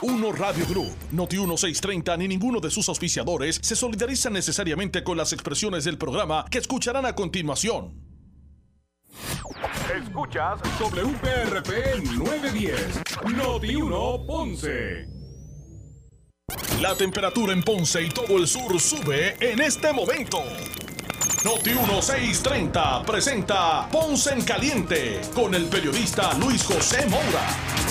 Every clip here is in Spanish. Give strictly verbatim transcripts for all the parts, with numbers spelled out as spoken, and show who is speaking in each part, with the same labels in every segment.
Speaker 1: uno Radio Group, Noti uno seiscientos treinta ni ninguno de sus auspiciadores se solidarizan necesariamente con las expresiones del programa que escucharán a continuación.
Speaker 2: Escuchas W P R P novecientos diez, Noti uno Ponce.
Speaker 1: La temperatura en Ponce y todo el sur sube en este momento. Noti uno seiscientos treinta presenta Ponce en Caliente con el periodista Luis José Moura.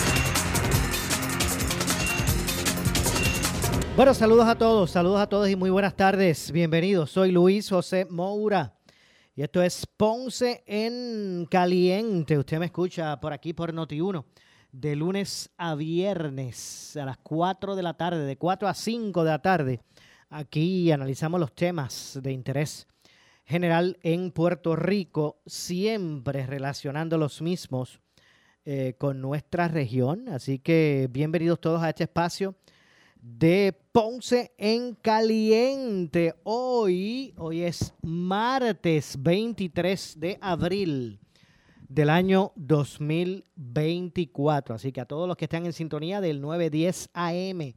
Speaker 3: Bueno, saludos a todos, saludos a todos y muy buenas tardes. Bienvenidos, soy Luis José Moura y esto es Ponce en Caliente. Usted me escucha por aquí por Noti uno de lunes a viernes a las cuatro de la tarde, de cuatro a cinco de la tarde. Aquí analizamos los temas de interés general en Puerto Rico, siempre relacionando los mismos eh, con nuestra región. Así que bienvenidos todos a este espacio de Ponce en Caliente. Hoy, hoy es martes veintitrés de abril del año dos mil veinticuatro. Así que a todos los que están en sintonía del nueve diez A M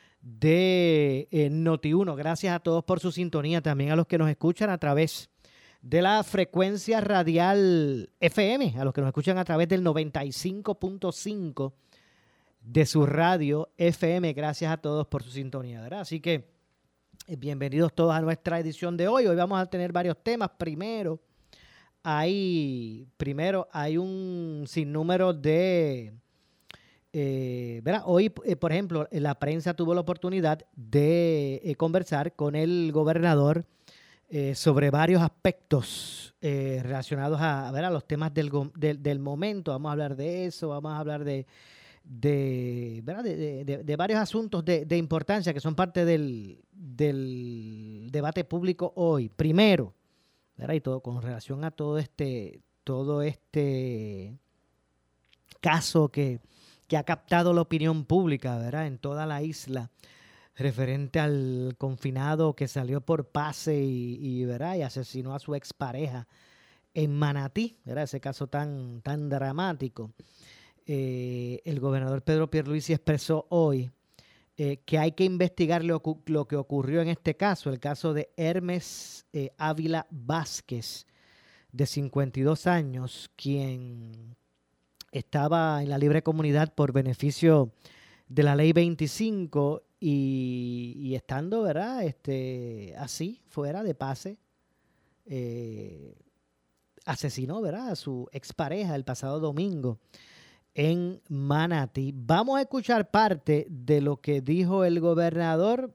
Speaker 3: de eh, Noti uno, gracias a todos por su sintonía. También a los que nos escuchan a través de la frecuencia radial F M, a los que nos escuchan a través del noventa y cinco punto cinco de su radio F M, gracias a todos por su sintonía, ¿verdad? Así que eh, bienvenidos todos a nuestra edición de hoy. Hoy vamos a tener varios temas. Primero, hay, primero, hay un sinnúmero de... Eh, ¿verdad? Hoy, eh, por ejemplo, la prensa tuvo la oportunidad de eh, conversar con el gobernador eh, sobre varios aspectos eh, relacionados a, a, ver, a los temas del, del, del momento. Vamos a hablar de eso, vamos a hablar de... De, ¿verdad? de, de, de varios asuntos de, de importancia que son parte del, del debate público hoy. Primero, ¿verdad? Y todo con relación a todo este, todo este caso que, que ha captado la opinión pública, ¿verdad? En toda la isla, referente al confinado que salió por pase y, y, ¿verdad? Y asesinó a su expareja en Manatí, ¿verdad? Ese caso tan, tan dramático. Eh, el gobernador Pedro Pierluisi expresó hoy eh, que hay que investigar lo, lo que ocurrió en este caso, el caso de Hermes eh, Ávila Vázquez, de cincuenta y dos años, quien estaba en la libre comunidad por beneficio de la ley veinticinco y, y estando, ¿verdad? Este, así, fuera de pase, eh, asesinó, ¿verdad? A su expareja el pasado domingo en Manatí. Vamos a escuchar parte de lo que dijo el gobernador,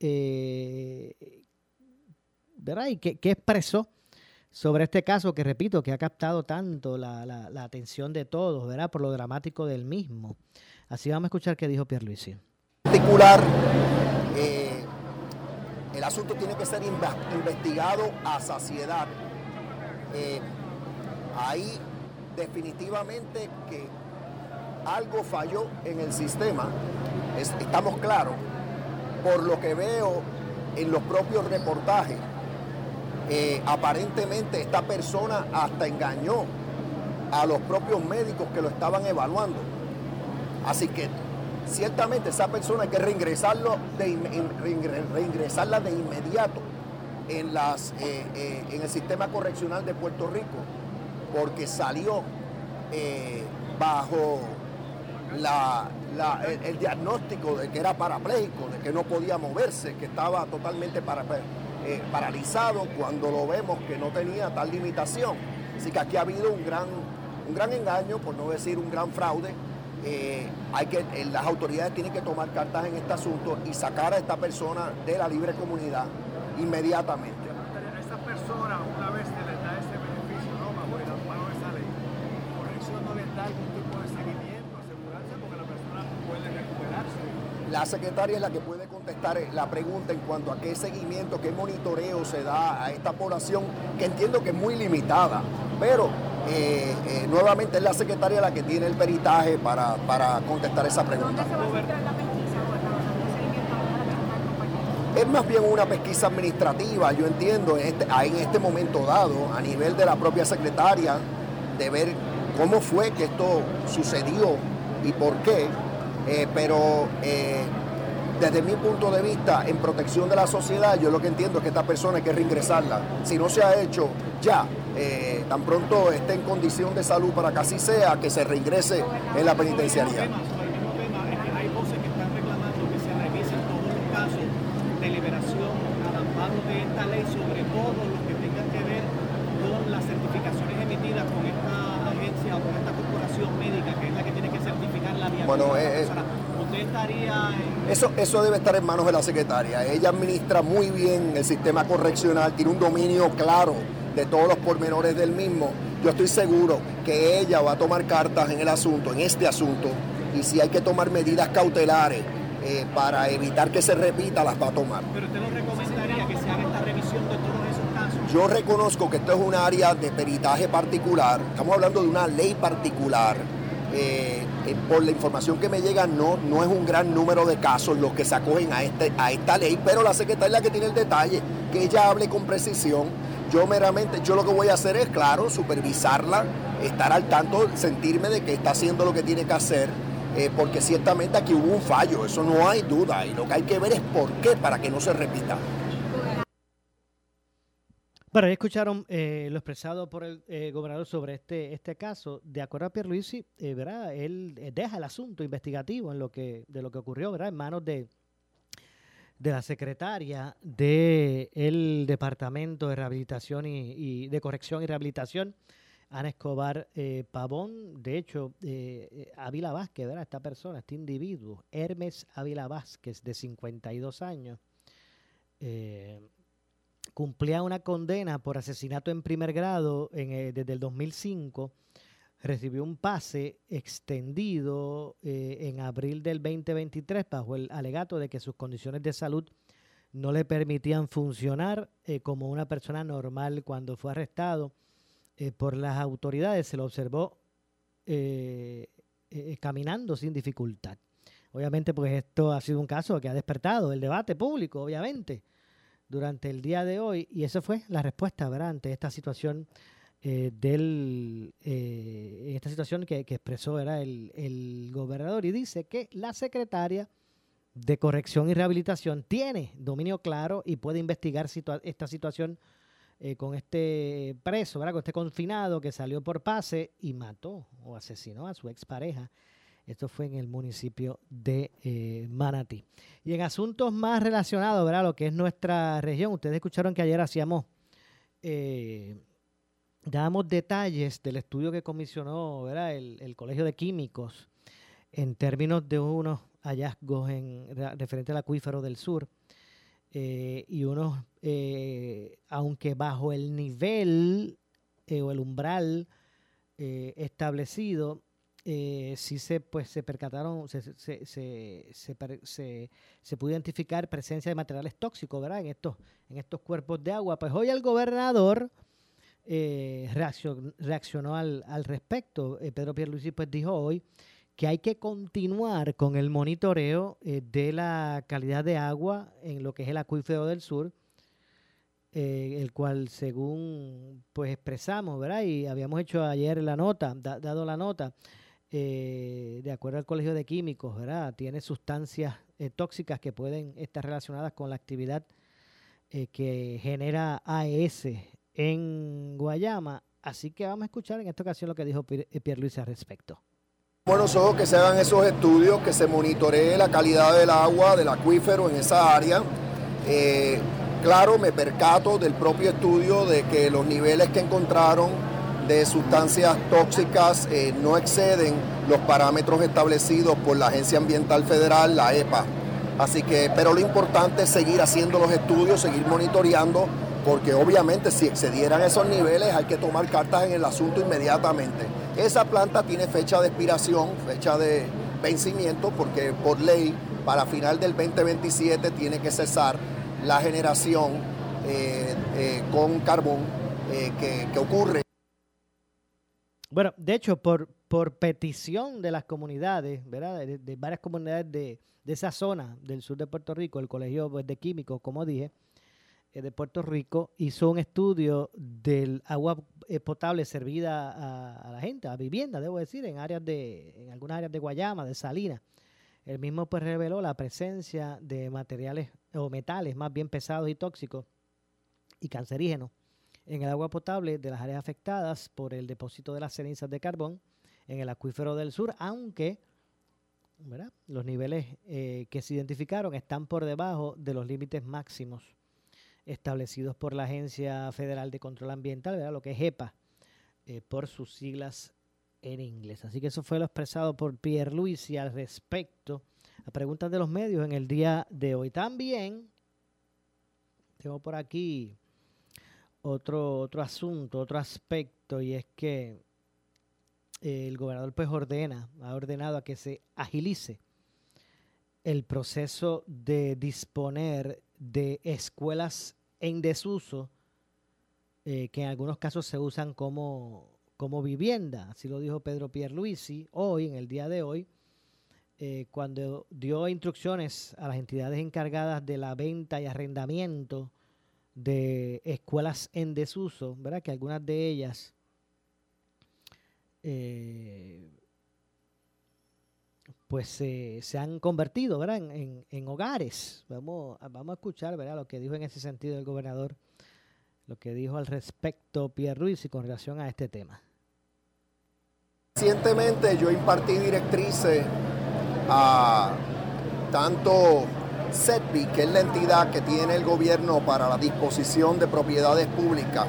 Speaker 3: eh, ¿verdad? Y que, que expresó sobre este caso que, repito, que ha captado tanto la, la, la atención de todos, ¿verdad? Por lo dramático del mismo. Así vamos a escuchar qué dijo Pierluisi.
Speaker 4: En particular, eh, el asunto tiene que ser investigado a saciedad. Eh, ahí definitivamente que algo falló en el sistema, es, estamos claros, por lo que veo en los propios reportajes. Eh, aparentemente esta persona hasta engañó a los propios médicos que lo estaban evaluando. Así que ciertamente esa persona hay que reingresarlo de, reingresarla de inmediato en, las, eh, eh, en el sistema correccional de Puerto Rico, porque salió eh, bajo La, la, el, el diagnóstico de que era parapléjico, de que no podía moverse, que estaba totalmente para, eh, paralizado, cuando lo vemos que no tenía tal limitación. Así que aquí ha habido un gran, un gran engaño, por no decir un gran fraude. Eh, hay que, eh, las autoridades tienen que tomar cartas en este asunto y sacar a esta persona de la libre comunidad inmediatamente.
Speaker 5: A esta persona, una vez se les da ese beneficio, ¿no? Bajo el amparo de esa ley, ¿corrección no les da algún tipo de seguimiento?
Speaker 4: La secretaria es la que puede contestar la pregunta en cuanto a qué seguimiento, qué monitoreo se da a esta población, que entiendo que es muy limitada, pero eh, eh, nuevamente es la secretaria la que tiene el peritaje para, para contestar esa pregunta.
Speaker 6: ¿Dónde se va a centrar la pesquisa, gobernador?
Speaker 4: Es más bien una pesquisa administrativa, yo entiendo, en este, en este momento dado, a nivel de la propia secretaria, de ver cómo fue que esto sucedió y por qué. Eh, pero eh, desde mi punto de vista, en protección de la sociedad, yo lo que entiendo es que esta persona hay que reingresarla. Si no se ha hecho ya, eh, tan pronto esté en condición de salud para que así sea, que se reingrese en la penitenciaría.
Speaker 5: Hay voces que están reclamando que se revisen todos los casos de liberación al amparo de esta ley, sobre todo los que tengan que ver con las certificaciones emitidas con esta agencia o con esta corporación médica, que es la que tiene que certificar la viabilidad.
Speaker 4: Bueno, eh,
Speaker 5: o sea, usted estaría en...
Speaker 4: Eso, eso debe estar en manos de la secretaria. Ella administra muy bien el sistema correccional, tiene un dominio claro de todos los pormenores del mismo. Yo estoy seguro que ella va a tomar cartas en el asunto, en este asunto, y si hay que tomar medidas cautelares eh, para evitar que se repita, las va a tomar.
Speaker 5: ¿Pero usted nos recomendaría que se haga esta revisión de todos esos casos?
Speaker 4: Yo reconozco que esto es un área de peritaje particular, estamos hablando de una ley particular. Eh, eh, por la información que me llega, no, no es un gran número de casos los que se acogen a, este, a esta ley, pero la secretaria es la que tiene el detalle, que ella hable con precisión. Yo meramente, yo lo que voy a hacer es, claro, supervisarla, estar al tanto, sentirme de que está haciendo lo que tiene que hacer, eh, porque ciertamente aquí hubo un fallo, eso no hay duda, y lo que hay que ver es por qué, para que no se repita.
Speaker 3: Bueno, ya escucharon eh, lo expresado por el eh, gobernador sobre este este caso. De acuerdo a Pierluisi, eh, ¿verdad? Él eh, deja el asunto investigativo en lo que de lo que ocurrió, ¿verdad? En manos de, de la secretaria del Departamento de Rehabilitación y, y de Corrección y Rehabilitación, Ana Escobar eh, Pavón. De hecho, eh, Ávila Vázquez, ¿verdad? Esta persona, este individuo, Hermes Ávila Vázquez, de cincuenta y dos años, eh, cumplía una condena por asesinato en primer grado en, eh, desde el dos mil cinco. Recibió un pase extendido eh, en abril del veinte veintitrés bajo el alegato de que sus condiciones de salud no le permitían funcionar eh, como una persona normal. Cuando fue arrestado eh, por las autoridades, se lo observó eh, eh, caminando sin dificultad. Obviamente, pues esto ha sido un caso que ha despertado el debate público, obviamente, durante el día de hoy, y esa fue la respuesta, ¿verdad?, ante esta situación eh, del eh, esta situación que, que expresó, ¿verdad?, el, el gobernador, y dice que la secretaria de Corrección y Rehabilitación tiene dominio claro y puede investigar situa- esta situación eh, con este preso, ¿verdad?, con este confinado que salió por pase y mató o asesinó a su expareja. Esto fue en el municipio de eh, Manatí. Y en asuntos más relacionados, ¿verdad?, lo que es nuestra región, ustedes escucharon que ayer hacíamos, eh, dábamos detalles del estudio que comisionó, ¿verdad?, el, el Colegio de Químicos en términos de unos hallazgos en referente al acuífero del sur eh, y unos, eh, aunque bajo el nivel eh, o el umbral eh, establecido, Eh, sí se pues se percataron, se, se, se, se, se, se pudo identificar presencia de materiales tóxicos, ¿verdad?, en estos, en estos cuerpos de agua. Pues hoy el gobernador eh, reaccionó, reaccionó al, al respecto. Eh, Pedro Pierluisi pues dijo hoy que hay que continuar con el monitoreo eh, de la calidad de agua en lo que es el acuífero del sur, eh, el cual según pues expresamos, ¿verdad?, y habíamos hecho ayer la nota, da, dado la nota, Eh, de acuerdo al Colegio de Químicos, ¿verdad?, tiene sustancias eh, tóxicas que pueden estar relacionadas con la actividad eh, que genera A E S en Guayama. Así que vamos a escuchar en esta ocasión lo que dijo Pierluisi al respecto.
Speaker 4: Buenos ojos que se hagan esos estudios, que se monitoree la calidad del agua, del acuífero en esa área. Eh, claro, me percato del propio estudio de que los niveles que encontraron de sustancias tóxicas eh, no exceden los parámetros establecidos por la Agencia Ambiental Federal, la E P A. Así que, pero lo importante es seguir haciendo los estudios, seguir monitoreando, porque obviamente si excedieran esos niveles hay que tomar cartas en el asunto inmediatamente. Esa planta tiene fecha de expiración, fecha de vencimiento, porque por ley para final del veinte veintisiete tiene que cesar la generación eh, eh, con carbón eh, que, que ocurre.
Speaker 3: Bueno, de hecho, por, por petición de las comunidades, ¿verdad?, de, de varias comunidades de, de esa zona del sur de Puerto Rico, el Colegio pues, de Químicos, como dije, eh, de Puerto Rico, hizo un estudio del agua eh, potable servida a, a la gente, a vivienda, debo decir, en áreas de, en algunas áreas de Guayama, de Salinas, El mismo pues reveló la presencia de materiales o metales más bien pesados y tóxicos y cancerígenos en el agua potable de las áreas afectadas por el depósito de las cenizas de carbón en el acuífero del sur, aunque ¿verdad? los niveles eh, que se identificaron están por debajo de los límites máximos establecidos por la Agencia Federal de Control Ambiental, ¿verdad? Lo que es EPA, eh, por sus siglas en inglés. Así que eso fue lo expresado por Pierluisi al respecto a preguntas de los medios en el día de hoy. También tengo por aquí otro, otro asunto, otro aspecto, y es que eh, el gobernador pues ordena, ha ordenado a que se agilice el proceso de disponer de escuelas en desuso eh, que en algunos casos se usan como, como vivienda. Así lo dijo Pedro Pierluisi hoy, en el día de hoy, eh, cuando dio instrucciones a las entidades encargadas de la venta y arrendamiento de escuelas en desuso, ¿verdad? Que algunas de ellas eh, pues eh, se han convertido, ¿verdad? En, en, en hogares. Vamos, vamos a escuchar, ¿verdad? Lo que dijo en ese sentido el gobernador, lo que dijo al respecto Pierluisi con relación a este tema.
Speaker 4: Recientemente yo impartí directrices a tanto C E T B I, que es la entidad que tiene el gobierno para la disposición de propiedades públicas,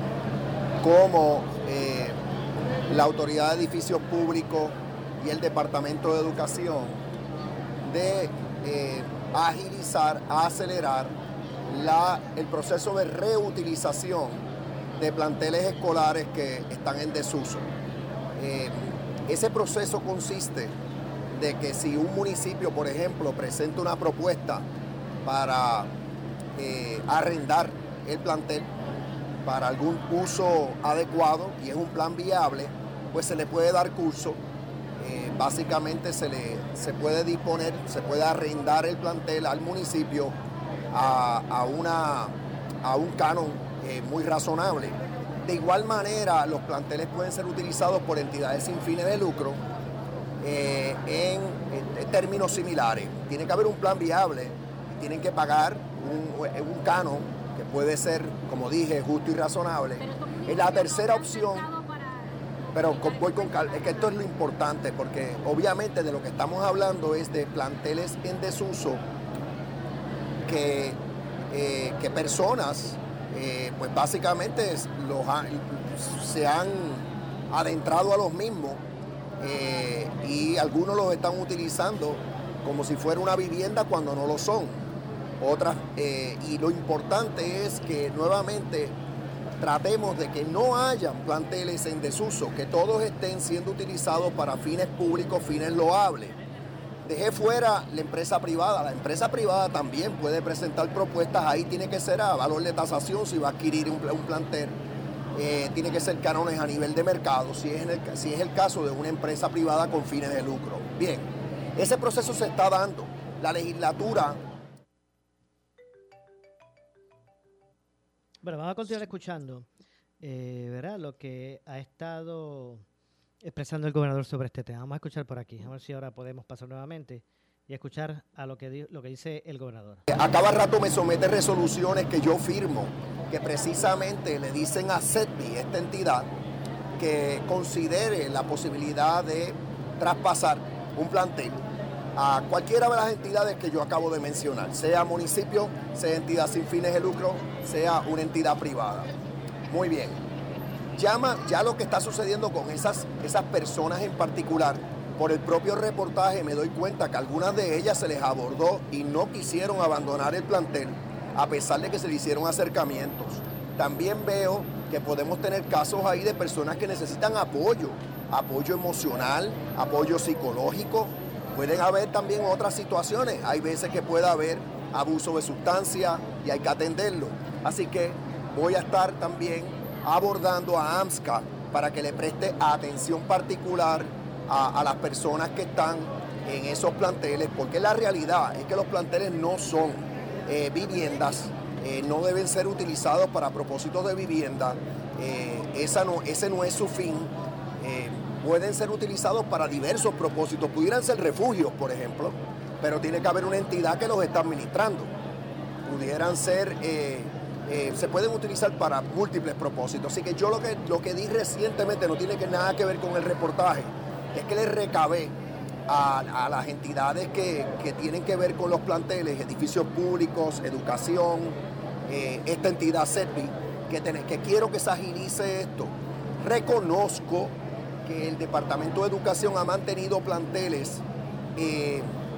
Speaker 4: como eh, la Autoridad de Edificios Públicos y el Departamento de Educación, de eh, agilizar, acelerar la, el proceso de reutilización de planteles escolares que están en desuso. Eh, ese proceso consiste de que si un municipio, por ejemplo, presenta una propuesta para eh, arrendar el plantel para algún uso adecuado y es un plan viable, pues se le puede dar curso. Eh, básicamente se, le, se puede disponer, se puede arrendar el plantel al municipio a, a, una, a un canon eh, muy razonable. De igual manera, los planteles pueden ser utilizados por entidades sin fines de lucro eh, en, en términos similares. Tiene que haber un plan viable, tienen que pagar un, un canon que puede ser, como dije, justo y razonable. Es la tercera opción. Pero con, voy con calma, es que esto es lo importante, porque obviamente de lo que estamos hablando es de planteles en desuso que, eh, que personas, eh, pues básicamente los han, se han adentrado a los mismos eh, y algunos los están utilizando como si fuera una vivienda cuando no lo son. Otras, eh, y lo importante es que nuevamente tratemos de que no hayan planteles en desuso, que todos estén siendo utilizados para fines públicos, fines loables. Dejé fuera la empresa privada. La empresa privada también puede presentar propuestas. Ahí tiene que ser a valor de tasación si va a adquirir un, un plantel. Eh, tiene que ser cánones a nivel de mercado, si es, en el, si es el caso de una empresa privada con fines de lucro. Bien, ese proceso se está dando. La legislatura...
Speaker 3: Bueno, vamos a continuar escuchando, eh, ¿verdad? Lo que ha estado expresando el gobernador sobre este tema. Vamos a escuchar por aquí, a ver si ahora podemos pasar nuevamente y escuchar a lo que, di- lo que dice el gobernador.
Speaker 4: A cada rato me somete resoluciones que yo firmo, que precisamente le dicen a C E T B I, esta entidad, que considere la posibilidad de traspasar un plantel a cualquiera de las entidades que yo acabo de mencionar, sea municipio, sea entidad sin fines de lucro, sea una entidad privada. Muy bien. Llama, ya lo que está sucediendo con esas, esas personas en particular, por el propio reportaje me doy cuenta que algunas de ellas se les abordó y no quisieron abandonar el plantel, a pesar de que se le hicieron acercamientos. También veo que podemos tener casos ahí de personas que necesitan apoyo, apoyo emocional, apoyo psicológico. Pueden haber también otras situaciones. Hay veces que puede haber abuso de sustancia y hay que atenderlo. Así que voy a estar también abordando a AMSCA para que le preste atención particular a, a las personas que están en esos planteles, porque la realidad es que los planteles no son eh, viviendas, eh, no deben ser utilizados para propósitos de vivienda. Eh, esa no, ese no es su fin. Eh, pueden ser utilizados para diversos propósitos. Pudieran ser refugios, por ejemplo, pero tiene que haber una entidad que los está administrando. Pudieran ser, eh, eh, se pueden utilizar para múltiples propósitos. Así que yo lo que, lo que di recientemente no tiene que nada que ver con el reportaje, es que les recabé a, a las entidades que, que tienen que ver con los planteles, edificios públicos, educación, eh, esta entidad Servi, que, ten, que quiero que se agilice esto. Reconozco que el Departamento de Educación ha mantenido planteles eh,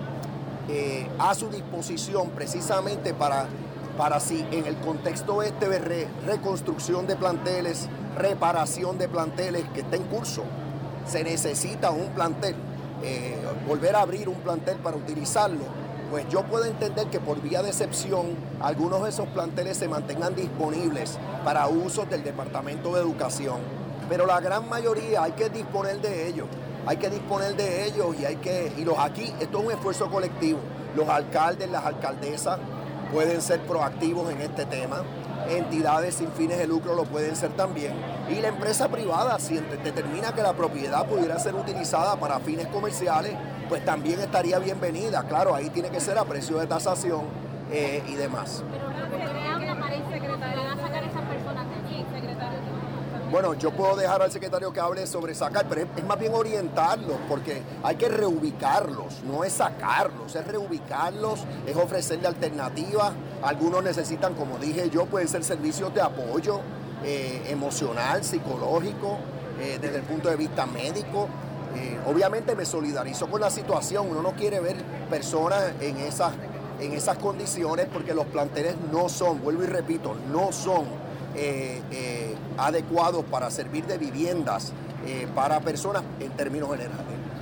Speaker 4: eh, a su disposición precisamente para, para si en el contexto este de re, reconstrucción de planteles, reparación de planteles que está en curso, se necesita un plantel, eh, volver a abrir un plantel para utilizarlo, pues yo puedo entender que por vía de excepción algunos de esos planteles se mantengan disponibles para usos del Departamento de Educación. Pero la gran mayoría hay que disponer de ellos, hay que disponer de ellos y hay que, y los aquí, esto es un esfuerzo colectivo. Los alcaldes, las alcaldesas pueden ser proactivos en este tema, entidades sin fines de lucro lo pueden ser también, y la empresa privada, si determina que la propiedad pudiera ser utilizada para fines comerciales, pues también estaría bienvenida. Claro, ahí tiene que ser a precio de tasación eh, y demás.
Speaker 6: Pero ¿qué para el secretario? ¿Van a sacar a esas personas de allí, secretario?
Speaker 4: Bueno, yo puedo dejar al secretario que hable sobre sacar, pero es, es más bien orientarlos, porque hay que reubicarlos, no es sacarlos, es reubicarlos, es ofrecerle alternativas. Algunos necesitan, como dije yo, pueden ser servicios de apoyo eh, emocional, psicológico, eh, desde el punto de vista médico. Eh, obviamente me solidarizo con la situación, uno no quiere ver personas en esas, en esas condiciones porque los planteles no son, vuelvo y repito, no son Eh, eh, adecuados para servir de viviendas eh, para personas en términos generales.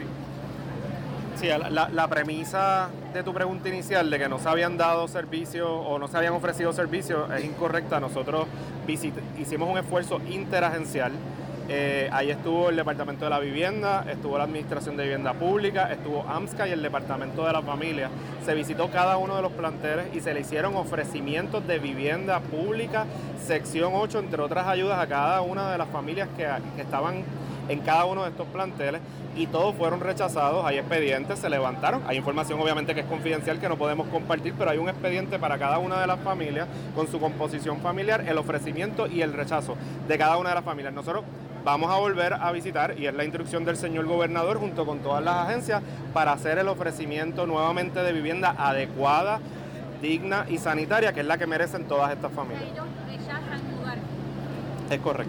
Speaker 7: Sí, la, la premisa de tu pregunta inicial de que no se habían dado servicios o no se habían ofrecido servicios es incorrecta. Nosotros visit- hicimos un esfuerzo interagencial. Eh, ahí estuvo el Departamento de la Vivienda, estuvo la Administración de Vivienda Pública, estuvo AMSCA y el Departamento de la Familia. Se visitó cada uno de los planteles y se le hicieron ofrecimientos de vivienda pública, sección ocho, entre otras ayudas a cada una de las familias que, que estaban en cada uno de estos planteles, y todos fueron rechazados. Hay expedientes, se levantaron, hay información obviamente que es confidencial que no podemos compartir, pero hay un expediente para cada una de las familias con su composición familiar, el ofrecimiento y el rechazo de cada una de las familias. Nosotros vamos a volver a visitar, y es la instrucción del señor gobernador junto con todas las agencias, para hacer el ofrecimiento nuevamente de vivienda adecuada, digna y sanitaria, que es la que merecen todas estas familias.
Speaker 6: Ellos rechazan mudar.
Speaker 7: Es correcto.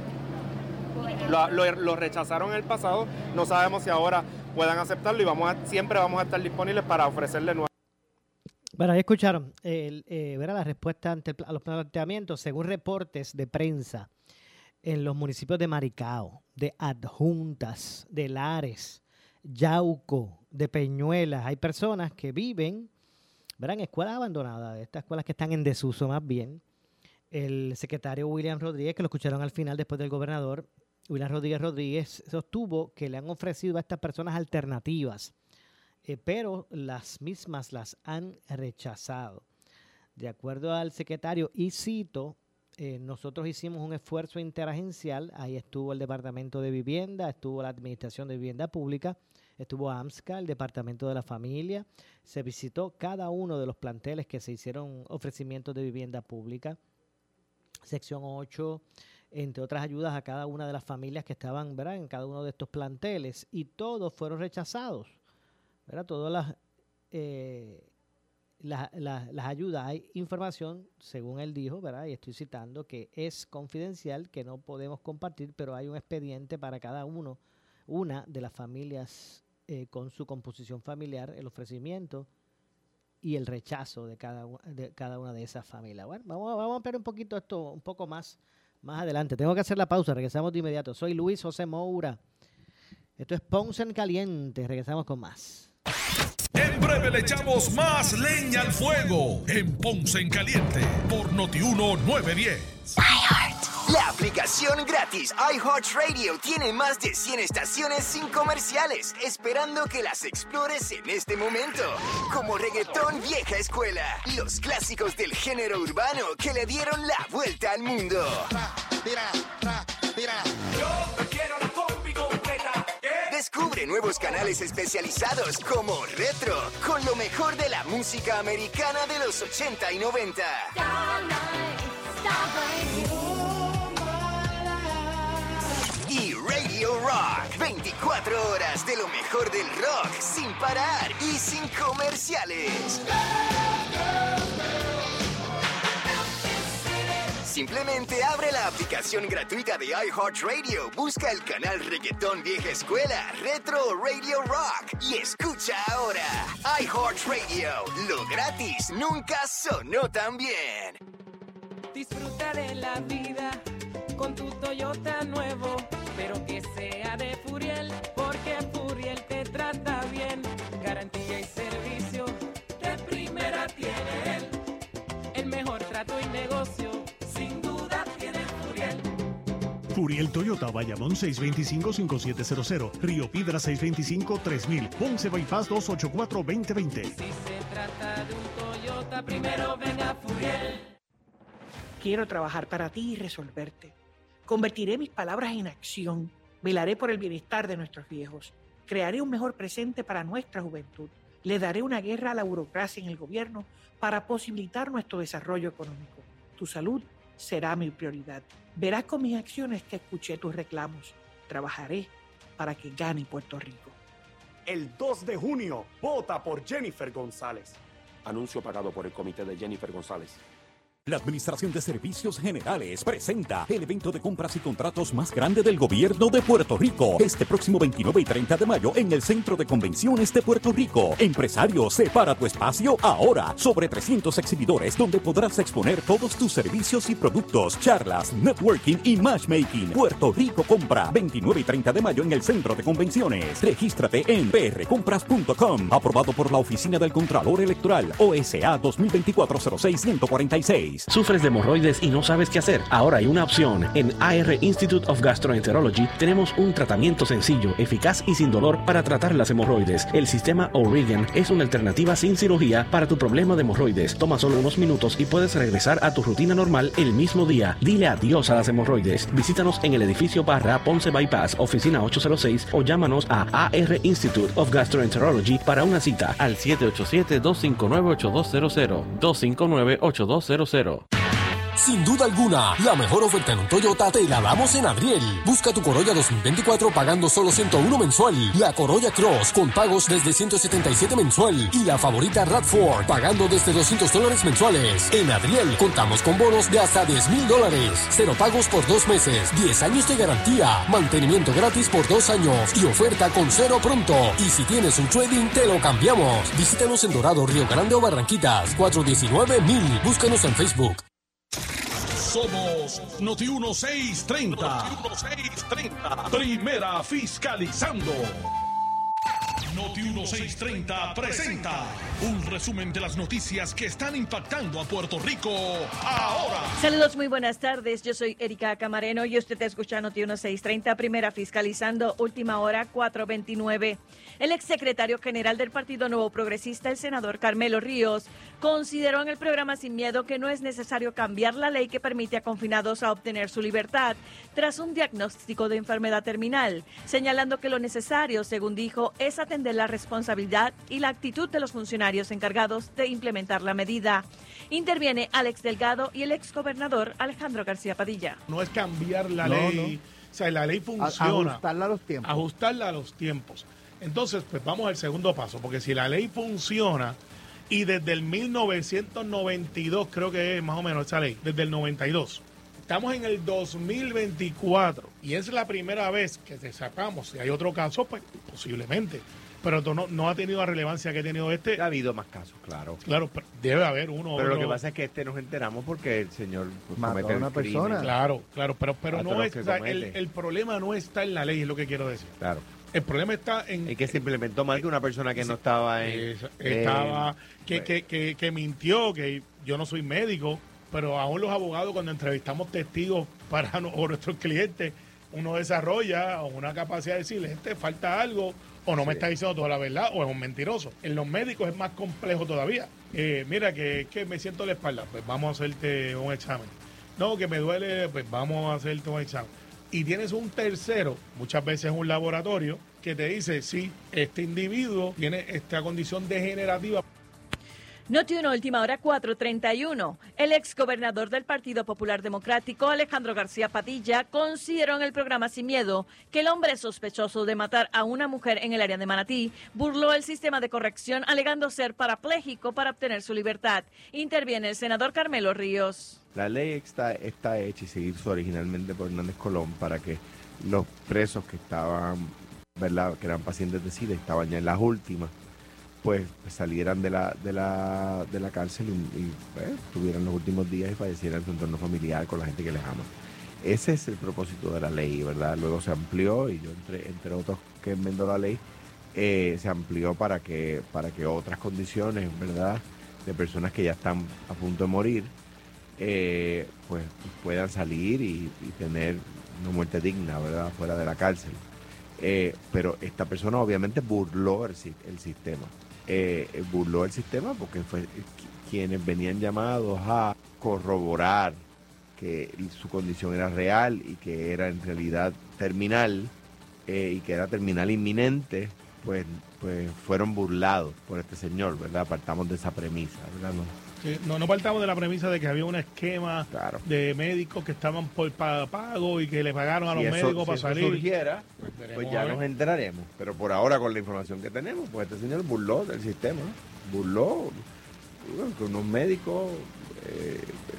Speaker 7: Lo, lo, lo rechazaron en el pasado, no sabemos si ahora puedan aceptarlo, y vamos a, siempre vamos a estar disponibles para ofrecerle nuevas.
Speaker 3: Bueno, ahí escucharon eh, eh, ¿verdad? La respuesta ante el, a los planteamientos, según reportes de prensa en los municipios de Maricao, de Adjuntas, de Lares, Yauco, de Peñuelas. Hay personas que viven, ¿verdad?, en escuelas abandonadas, estas escuelas que están en desuso más bien. El secretario William Rodríguez, que lo escucharon al final después del gobernador, William Rodríguez Rodríguez, sostuvo que le han ofrecido a estas personas alternativas, eh, pero las mismas las han rechazado. De acuerdo al secretario, y cito, eh, nosotros hicimos un esfuerzo interagencial, ahí estuvo el Departamento de Vivienda, estuvo la Administración de Vivienda Pública, estuvo AMSCA, el Departamento de la Familia, se visitó cada uno de los planteles que se hicieron ofrecimientos de vivienda pública, sección ocho, entre otras ayudas a cada una de las familias que estaban, ¿verdad?, en cada uno de estos planteles, y todos fueron rechazados, ¿verdad? Todas las, eh, las, las, las ayudas. Hay información, según él dijo, ¿verdad?, y estoy citando, que es confidencial, que no podemos compartir, pero hay un expediente para cada uno, una de las familias eh, con su composición familiar, el ofrecimiento y el rechazo de cada, de cada una de esas familias. Bueno, vamos, vamos a ver un poquito esto, un poco más, más adelante. Tengo que hacer la pausa, regresamos de inmediato. Soy Luis José Moura. Esto es Ponce en Caliente, regresamos con más.
Speaker 1: En breve le echamos más leña al fuego en Ponce en Caliente por Noti uno nueve diez.
Speaker 8: La aplicación gratis iHeartRadio tiene más de cien estaciones sin comerciales, esperando que las explores en este momento. Como reggaetón vieja escuela, los clásicos del género urbano que le dieron la vuelta al mundo.
Speaker 9: Tra, tira, tra, tira.
Speaker 2: Yo quiero la combi completa.
Speaker 8: Descubre nuevos canales especializados como Retro, con lo mejor de la música americana de los ochenta y noventa. Y Radio Rock, veinticuatro horas de lo mejor del rock, sin parar y sin comerciales. Simplemente abre la aplicación gratuita de iHeartRadio, busca el canal Reggaetón Vieja Escuela, Retro Radio Rock y escucha ahora. iHeartRadio, lo gratis nunca sonó tan bien.
Speaker 9: Disfruta de la vida con tu Toyota nuevo, pero que sea de Furiel, porque Furiel te trata bien. Garantía y servicio de primera tiene él. El mejor trato y negocio, sin duda tiene Furiel.
Speaker 10: Furiel Toyota, Bayamón seis dos cinco, cinco siete cero cero, Río Piedra seis dos cinco, tres mil, Ponce Bypass dos ocho cuatro, dos cero dos cero.
Speaker 9: Si se trata de un Toyota, primero venga Furiel.
Speaker 11: Quiero trabajar para ti y resolverte. Convertiré mis palabras en acción. Velaré por el bienestar de nuestros viejos. Crearé un mejor presente para nuestra juventud. Le daré una guerra a la burocracia en el gobierno para posibilitar nuestro desarrollo económico. Tu salud será mi prioridad. Verás con mis acciones que escuché tus reclamos. Trabajaré para que gane Puerto Rico.
Speaker 12: El dos de junio, vota por Jennifer González. Anuncio pagado por el comité de Jennifer González.
Speaker 13: La Administración de Servicios Generales presenta el evento de compras y contratos más grande del gobierno de Puerto Rico. Este próximo veintinueve y treinta de mayo en el Centro de Convenciones de Puerto Rico. Empresario, separa tu espacio ahora. Sobre trescientos exhibidores donde podrás exponer todos tus servicios y productos, charlas, networking y matchmaking. Puerto Rico Compra, veintinueve y treinta de mayo en el Centro de Convenciones. Regístrate en p r compras punto com. Aprobado por la Oficina del Contralor Electoral. O S A dos mil veinticuatro cero seis ciento cuarenta y seis.
Speaker 14: ¿Sufres de hemorroides y no sabes qué hacer? Ahora hay una opción. En A R Institute of Gastroenterology tenemos un tratamiento sencillo, eficaz y sin dolor para tratar las hemorroides. El sistema O'Regan es una alternativa sin cirugía para tu problema de hemorroides. Toma solo unos minutos y puedes regresar a tu rutina normal el mismo día. Dile adiós a las hemorroides. Visítanos en el edificio Barra Ponce Bypass, oficina ocho cero seis, o llámanos a A R Institute of Gastroenterology para una cita al siete ocho siete, dos cinco nueve, ocho dos cero cero, dos cinco nueve, ocho dos cero cero.
Speaker 15: Sin duda alguna, la mejor oferta en un Toyota te la damos en Adriel. Busca tu Corolla dos mil veinticuatro pagando solo ciento uno mensual. La Corolla Cross con pagos desde ciento setenta y siete mensual. Y la favorita RAV cuatro pagando desde doscientos dólares mensuales. En Adriel contamos con bonos de hasta diez mil dólares. Cero pagos por dos meses. diez años de garantía. Mantenimiento gratis por dos años. Y oferta con cero pronto. Y si tienes un trading, te lo cambiamos. Visítanos en Dorado, Río Grande o Barranquitas. cuatro diecinueve mil. Búscanos en Facebook.
Speaker 1: Somos Noti uno seis treinta. Noti uno seis treinta. Primera fiscalizando. Noti uno seis treinta presenta un resumen de las noticias que están impactando a Puerto Rico ahora.
Speaker 16: Saludos, muy buenas tardes. Yo soy Erika Camareno y usted escucha Noti uno seis treinta, primera fiscalizando, última hora cuatro veintinueve. El exsecretario general del Partido Nuevo Progresista, el senador Carmelo Ríos, consideró en el programa Sin Miedo que no es necesario cambiar la ley que permite a confinados a obtener su libertad tras un diagnóstico de enfermedad terminal, señalando que lo necesario, según dijo, es atender la responsabilidad y la actitud de los funcionarios encargados de implementar la medida. Interviene Alex Delgado y el exgobernador Alejandro García Padilla.
Speaker 17: No es cambiar la
Speaker 18: no,
Speaker 17: ley,
Speaker 18: no.
Speaker 17: o sea, la ley funciona.
Speaker 18: Ajustarla a los tiempos.
Speaker 17: Ajustarla a los tiempos. Entonces, pues vamos al segundo paso, porque si la ley funciona y desde el mil novecientos noventa y dos, creo que es más o menos esa ley, desde el noventa y dos, estamos en el dos mil veinticuatro y es la primera vez que sacamos, si hay otro caso, pues posiblemente, pero no, no ha tenido la relevancia que ha tenido este.
Speaker 18: Ha habido más casos, claro.
Speaker 17: Claro, pero debe haber uno.
Speaker 18: Pero
Speaker 17: otro.
Speaker 18: lo que pasa es que este nos enteramos porque el señor pues,
Speaker 19: mató a una persona.
Speaker 17: Claro, claro, pero, pero no
Speaker 18: los
Speaker 17: es,
Speaker 18: que
Speaker 17: o sea,
Speaker 18: comete.
Speaker 17: el, el problema no está en la ley, es lo que quiero decir.
Speaker 18: Claro.
Speaker 17: El problema está en...
Speaker 18: Es que se implementó mal que una persona que no estaba en...
Speaker 17: Estaba...
Speaker 18: Eh,
Speaker 17: que, que, que, que mintió, que yo no soy médico, pero aún los abogados cuando entrevistamos testigos para no, o nuestros clientes, uno desarrolla una capacidad de decirle, este falta algo, o no sí. me está diciendo toda la verdad, o es un mentiroso. En los médicos es más complejo todavía. Eh, mira, que, que me siento la espalda, pues vamos a hacerte un examen. No, que me duele, pues vamos a hacerte un examen. y tienes un tercero, muchas veces un laboratorio, que te dice, sí, este individuo tiene esta condición degenerativa.
Speaker 16: Noti uno, última hora, cuatro treinta y uno. El exgobernador del Partido Popular Democrático, Alejandro García Padilla, consideró en el programa Sin Miedo que el hombre sospechoso de matar a una mujer en el área de Manatí burló el sistema de corrección alegando ser parapléjico para obtener su libertad. Interviene el senador Carmelo Ríos.
Speaker 18: La ley está, está hecha y se hizo originalmente por Hernández Colón para que los presos que estaban, ¿verdad?, que eran pacientes de SIDA, estaban ya en las últimas, pues salieran de la de la, de la cárcel y, y pues, tuvieran los últimos días y fallecieran en su entorno familiar con la gente que les ama. Ese es el propósito de la ley, ¿verdad? Luego se amplió y yo, entre, entre otros que enmendó la ley, eh, se amplió para que, para que otras condiciones, ¿verdad?, de personas que ya están a punto de morir, eh, pues puedan salir y, y tener una muerte digna, ¿verdad?, fuera de la cárcel. Eh, pero esta persona obviamente burló el, el sistema. Eh, burló el sistema porque fue quienes venían llamados a corroborar que su condición era real y que era en realidad terminal eh, y que era terminal inminente, pues, pues fueron burlados por este señor, ¿verdad? Partamos de esa premisa, ¿verdad? No,
Speaker 17: sí, no, no partamos de la premisa de que había un esquema claro. de médicos que estaban por pago y que le pagaron a
Speaker 18: si
Speaker 17: los
Speaker 18: eso,
Speaker 17: médicos
Speaker 18: si
Speaker 17: para
Speaker 18: eso
Speaker 17: salir.
Speaker 18: Surgiera, pues, pues ya nos enteraremos. Pero por ahora, con la información que tenemos, pues este señor burló del sistema, burló con unos médicos. Eh,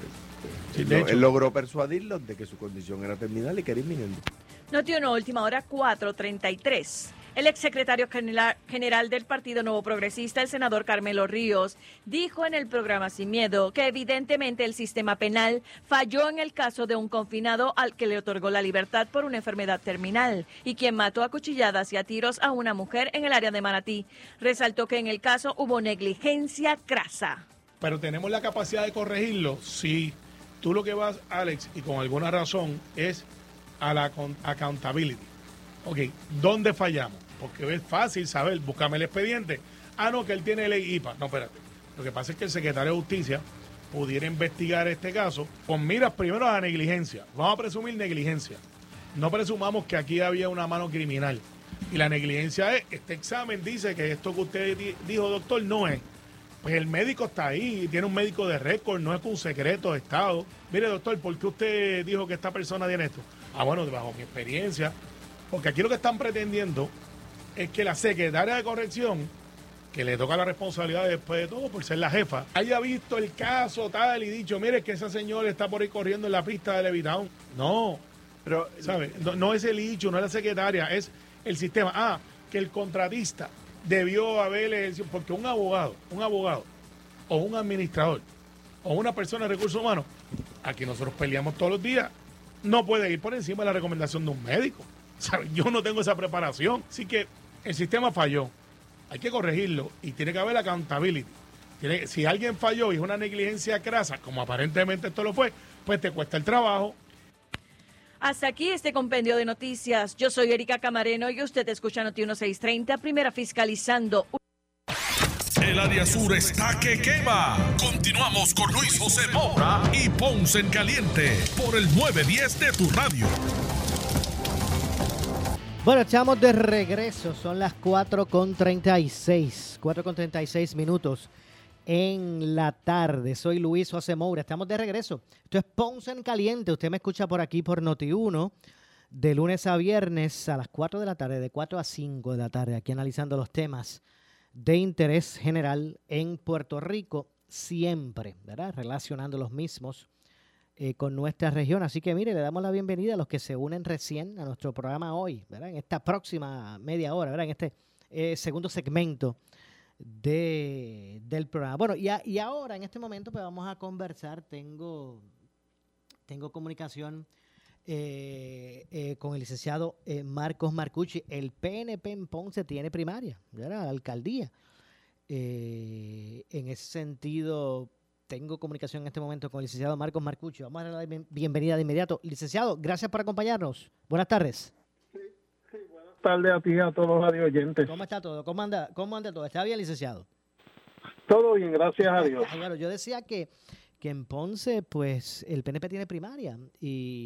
Speaker 17: sí,
Speaker 18: él,
Speaker 17: de hecho,
Speaker 18: él logró persuadirlos de que su condición era terminal y que era inminente.
Speaker 16: Noti uno, última hora, cuatro treinta y tres. El exsecretario general del Partido Nuevo Progresista, el senador Carmelo Ríos, dijo en el programa Sin Miedo que evidentemente el sistema penal falló en el caso de un confinado al que le otorgó la libertad por una enfermedad terminal y quien mató a cuchilladas y a tiros a una mujer en el área de Manatí. Resaltó que en el caso hubo negligencia crasa.
Speaker 17: Pero tenemos la capacidad de corregirlo si tú lo que vas, Alex, y con alguna razón, es a la accountability. Ok, ¿dónde fallamos? Porque es fácil saber, búscame el expediente. Ah, no, que él tiene ley I P A. No, espérate. Lo que pasa es que el secretario de Justicia pudiera investigar este caso con miras primero a la negligencia. Vamos a presumir negligencia. No presumamos que aquí había una mano criminal. Y la negligencia es, este examen dice que esto que usted dijo, doctor, no es. Pues el médico está ahí, tiene un médico de récord, no es un secreto de Estado. Mire, doctor, ¿por qué usted dijo que esta persona tiene esto? Ah, bueno, bajo mi experiencia. Porque aquí lo que están pretendiendo es que la secretaria de corrección, que le toca la responsabilidad después de todo por ser la jefa, haya visto el caso tal y dicho, mire que esa señora está por ahí corriendo en la pista de Levitown. No, pero, ¿sabe? No, no es el hecho, no es la secretaria, es el sistema. Ah, que el contratista debió haberle, porque un abogado, un abogado, o un administrador, o una persona de recursos humanos, aquí nosotros peleamos todos los días, no puede ir por encima de la recomendación de un médico. ¿Sabe? Yo no tengo esa preparación, así que el sistema falló, hay que corregirlo y tiene que haber accountability. Tiene, si alguien falló y es una negligencia crasa, como aparentemente esto lo fue, pues te cuesta el trabajo.
Speaker 16: Hasta aquí este compendio de noticias. Yo soy Erika Camareno y usted escucha Noti uno seiscientos treinta, primera fiscalizando.
Speaker 1: El área sur está que quema. Continuamos con Luis José Moura y Ponce en Caliente por el nueve diez de tu radio.
Speaker 3: Bueno, estamos de regreso, son las cuatro con treinta y seis, cuatro con treinta y seis minutos en la tarde. Soy Luis José Moura, estamos de regreso. Esto es Ponce en Caliente, usted me escucha por aquí por Noti uno, de lunes a viernes a las cuatro de la tarde, de cuatro a cinco de la tarde, aquí analizando los temas de interés general en Puerto Rico, siempre, ¿verdad? Relacionando los mismos Eh, con nuestra región. Así que mire, le damos la bienvenida a los que se unen recién a nuestro programa hoy, ¿verdad? En esta próxima media hora, ¿verdad? En este eh, segundo segmento de, del programa. Bueno, y, a, y ahora, en este momento, pues vamos a conversar. Tengo, tengo comunicación eh, eh, con el licenciado eh, Marcos Marcucci. El P N P en Ponce tiene primaria, ¿verdad? La alcaldía. Eh, en ese sentido, tengo comunicación en este momento con el licenciado Marcos Marcucci. Vamos a darle la bienvenida de inmediato. Licenciado, gracias por acompañarnos. Buenas tardes.
Speaker 19: Sí, sí, buenas tardes a ti y a todos los radio oyentes.
Speaker 3: ¿Cómo está todo? ¿Cómo anda, cómo anda todo? ¿Está bien, licenciado?
Speaker 19: Todo bien, gracias a Dios.
Speaker 3: Bueno, yo decía que, que en Ponce, pues, el P N P tiene primaria y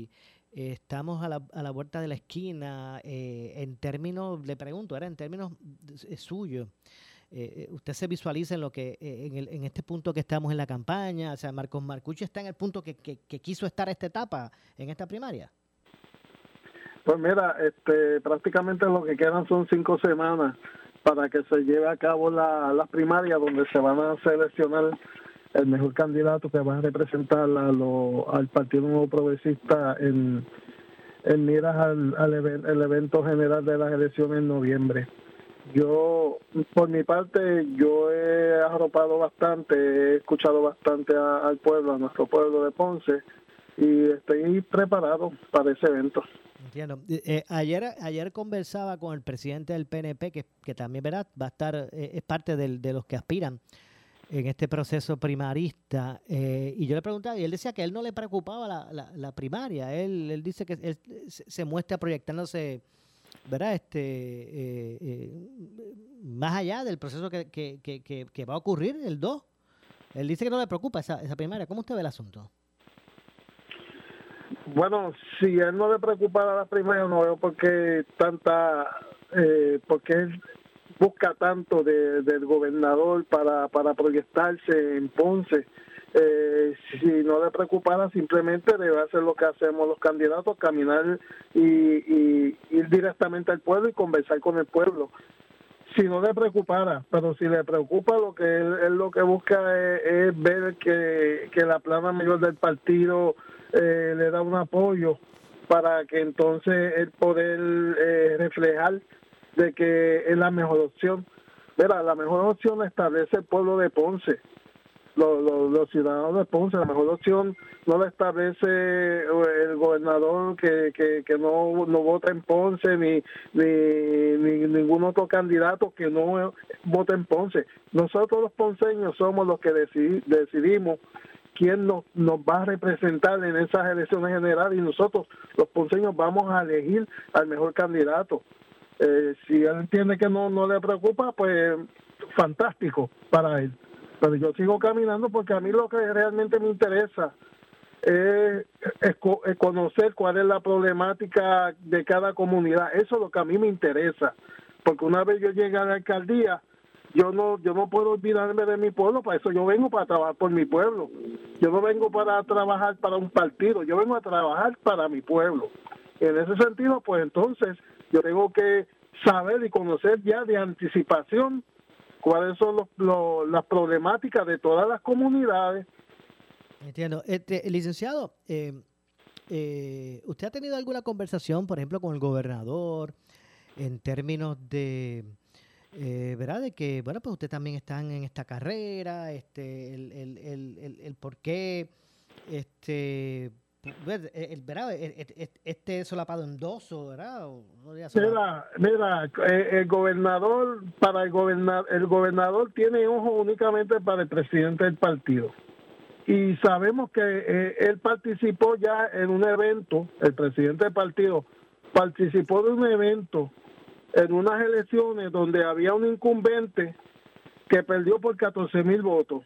Speaker 3: Eh, estamos a la, a la vuelta de la esquina. Eh, en términos, le pregunto, era en términos eh, suyos, eh, ¿usted se visualiza en lo que eh, en, el, en este punto que estamos en la campaña? O sea, Marcos Marcucci está en el punto que, que, que quiso estar esta etapa, en esta primaria.
Speaker 19: Pues mira, este, prácticamente lo que quedan son cinco semanas para que se lleve a cabo la, la primaria, donde se van a seleccionar el mejor candidato que va a representar a lo, al Partido Nuevo Progresista en, en miras al, al even, el evento general de las elecciones en noviembre. Yo, por mi parte, yo he arropado bastante, he escuchado bastante a, al pueblo, a nuestro pueblo de Ponce, y estoy preparado para ese evento.
Speaker 3: Entiendo. Eh, ayer ayer conversaba con el presidente del P N P, que, que también, ¿verdad?, va a estar, eh, es parte del, de los que aspiran en este proceso primarista, eh, y yo le preguntaba, y él decía que a él no le preocupaba la, la, la primaria. Él, él dice que él se muestra proyectándose, ¿verdad?, este eh, eh, más allá del proceso que, que, que, que, que va a ocurrir el dos. Él dice que no le preocupa esa, esa primaria. ¿Cómo usted ve el asunto?
Speaker 19: Bueno, si a él no le preocupa la primaria, no veo por qué tanta, eh, porque él busca tanto de, del gobernador para, para proyectarse en Ponce. Eh, si no le preocupara, simplemente debe hacer lo que hacemos los candidatos, caminar y, y ir directamente al pueblo y conversar con el pueblo. Si no le preocupara, pero si le preocupa, lo que él, él lo que busca es, es ver que, que la plana mayor del partido eh, le da un apoyo para que entonces él poder eh, reflejar de que es la mejor opción. Mira, la mejor opción la establece el pueblo de Ponce, los, los, los ciudadanos de Ponce. La mejor opción no la establece el gobernador que, que, que no, no vota en Ponce, ni, ni, ni ningún otro candidato que no vota en Ponce. Nosotros los ponceños somos los que decidi, decidimos quién nos, nos va a representar en esas elecciones generales, y nosotros los ponceños vamos a elegir al mejor candidato. Eh, si él entiende que no, no le preocupa, pues fantástico para él. Pero yo sigo caminando porque a mí lo que realmente me interesa es, es, es conocer cuál es la problemática de cada comunidad. Eso es lo que a mí me interesa. Porque una vez yo llegue a la alcaldía, yo no yo no puedo olvidarme de mi pueblo. Para eso yo vengo para trabajar por mi pueblo. Yo no vengo para trabajar para un partido, yo vengo a trabajar para mi pueblo. Y en ese sentido, pues entonces yo tengo que saber y conocer ya de anticipación cuáles son los, los, las problemáticas de todas las comunidades.
Speaker 3: Entiendo. Este, licenciado, eh, eh, ¿usted ha tenido alguna conversación, por ejemplo, con el gobernador en términos de, eh, ¿verdad?, de que, bueno, pues usted también está en esta carrera, este, el, el, el, el, el por qué, este... El, ¿verdad? Este solapado endoso, ¿verdad?
Speaker 19: Mira, mira, el gobernador, para el gobernador, el gobernador tiene ojo únicamente para el presidente del partido. Y sabemos que eh, él participó ya en un evento, el presidente del partido participó de un evento en unas elecciones donde había un incumbente que perdió por catorce mil votos.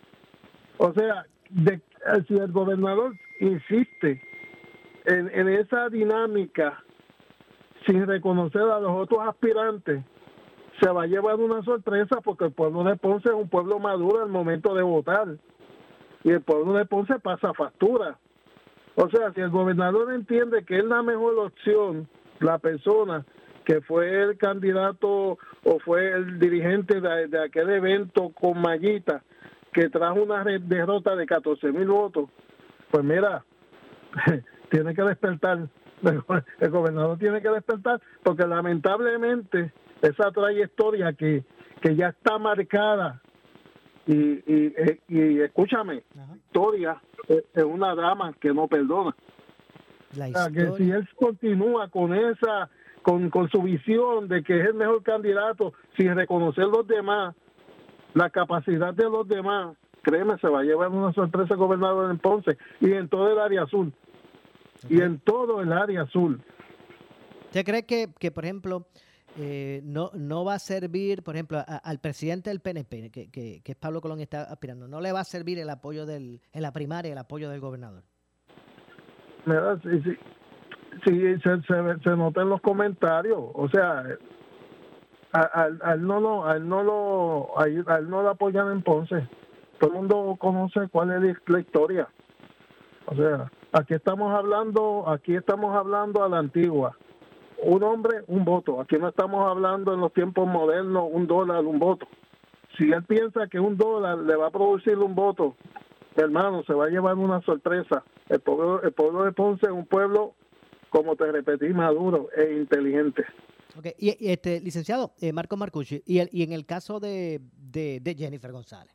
Speaker 19: O sea, de, si el gobernador insiste en, en esa dinámica sin reconocer a los otros aspirantes, se va a llevar una sorpresa, porque el pueblo de Ponce es un pueblo maduro al momento de votar, y el pueblo de Ponce pasa factura. O sea, si el gobernador entiende que es la mejor opción, la persona que fue el candidato o fue el dirigente de, de aquel evento con Mayita, que trajo una derrota de catorce mil votos, pues mira, tiene que despertar, el gobernador tiene que despertar, porque lamentablemente esa trayectoria que, que ya está marcada, y, y, y, y escúchame, Ajá. historia es, es una dama que no perdona. La o sea, que si él continúa con esa, con, con su visión de que es el mejor candidato, sin reconocer los demás, la capacidad de los demás, créeme, se va a llevar una sorpresa el gobernador en Ponce y en todo el área azul. Okay. Y en todo el área azul.
Speaker 3: ¿Usted cree que, que por ejemplo, eh, no no va a servir, por ejemplo, a, al presidente del P N P, que, que, que es Pablo Colón, está aspirando, no le va a servir el apoyo del, en la primaria, el apoyo del gobernador?
Speaker 19: Mira, si, si, sí, se, se, se nota en los comentarios, o sea, a, a, a él no lo, a él no lo, a él, a él no lo apoyan en Ponce. Todo el mundo conoce cuál es la historia. O sea, aquí estamos hablando, aquí estamos hablando a la antigua. Un hombre, un voto. Aquí no estamos hablando en los tiempos modernos, un dólar, un voto. Si él piensa que un dólar le va a producir un voto, hermano, se va a llevar una sorpresa. El pueblo, el pueblo de Ponce es un pueblo, como te repetí, maduro e inteligente.
Speaker 3: Okay. Y, y este licenciado eh, Marco Marcucci, y, el, y en el caso de, de, de Jennifer González.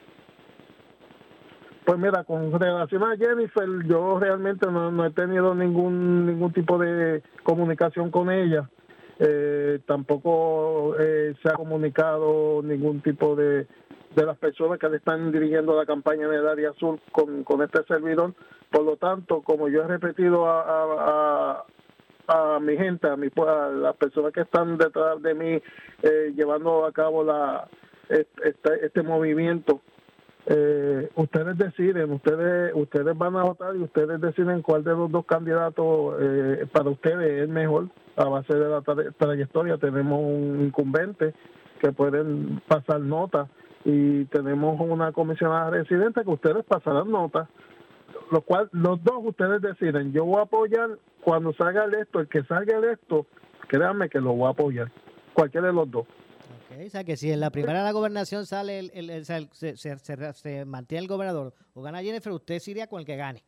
Speaker 19: Pues mira, con relación a Jennifer, yo realmente no, no he tenido ningún ningún tipo de comunicación con ella. Eh, tampoco eh, se ha comunicado ningún tipo de, de las personas que le están dirigiendo la campaña en el área sur con, con este servidor. Por lo tanto, como yo he repetido a, a, a, a mi gente, a, mi, a las personas que están detrás de mí eh, llevando a cabo la este, este movimiento, Eh, ustedes deciden, ustedes ustedes van a votar y ustedes deciden cuál de los dos candidatos eh, para ustedes es mejor a base de la tra trayectoria. Tenemos un incumbente que pueden pasar nota y tenemos una comisionada residente que ustedes pasarán nota, lo cual los dos ustedes deciden. Yo voy a apoyar cuando salga electo, el que salga electo, créanme que lo voy a apoyar, cualquiera de los dos.
Speaker 3: Okay, o sea que si en la primera de la gobernación sale el, el, el, el se, se, se, se mantiene el gobernador o gana Jennifer, usted se iría con el que gane.